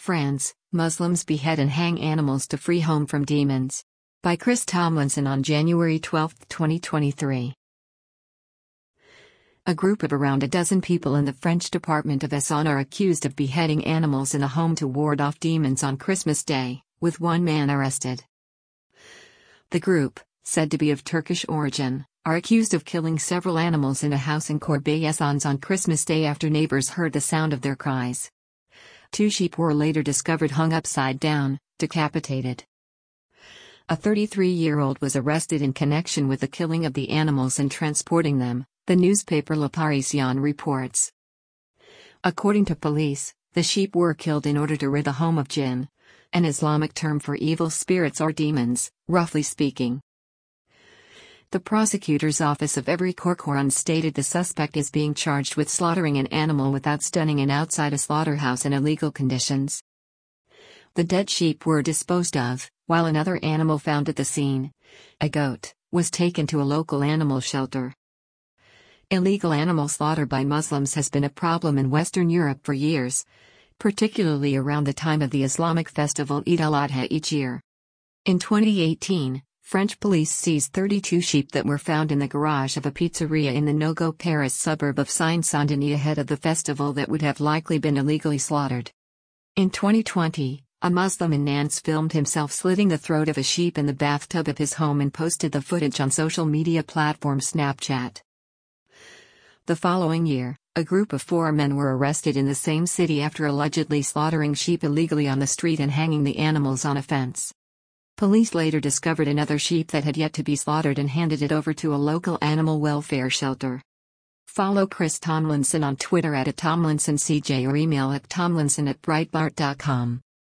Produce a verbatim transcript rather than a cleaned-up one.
France, Muslims behead and hang animals to free home from demons. By Chris Tomlinson on January twelfth, twenty twenty-three. A group of around a dozen people in the French department of Essonne are accused of beheading animals in a home to ward off demons on Christmas Day, with one man arrested. The group, said to be of Turkish origin, are accused of killing several animals in a house in Corbeil-Essonnes on Christmas Day after neighbors heard the sound of their cries. Two sheep were later discovered hung upside down, decapitated. A thirty-three-year-old was arrested in connection with the killing of the animals and transporting them, the newspaper Le Parisien reports. According to police, the sheep were killed in order to rid the home of jinn, an Islamic term for evil spirits or demons, roughly speaking. The prosecutor's office of Evry-Courcouronnes stated the suspect is being charged with slaughtering an animal without stunning it outside a slaughterhouse in illegal conditions. The dead sheep were disposed of, while another animal found at the scene, a goat, was taken to a local animal shelter. Illegal animal slaughter by Muslims has been a problem in Western Europe for years, particularly around the time of the Islamic festival Eid al-Adha each year. In twenty eighteen, French police seized thirty-two sheep that were found in the garage of a pizzeria in the Nogo-Paris suburb of Seine-Saint-Denis ahead of the festival that would have likely been illegally slaughtered. In twenty twenty, a Muslim in Nantes filmed himself slitting the throat of a sheep in the bathtub of his home and posted the footage on social media platform Snapchat. The following year, a group of four men were arrested in the same city after allegedly slaughtering sheep illegally on the street and hanging the animals on a fence. Police later discovered another sheep that had yet to be slaughtered and handed it over to a local animal welfare shelter. Follow Chris Tomlinson on Twitter at Tomlinson C J or email at tomlinson at breitbart dot com.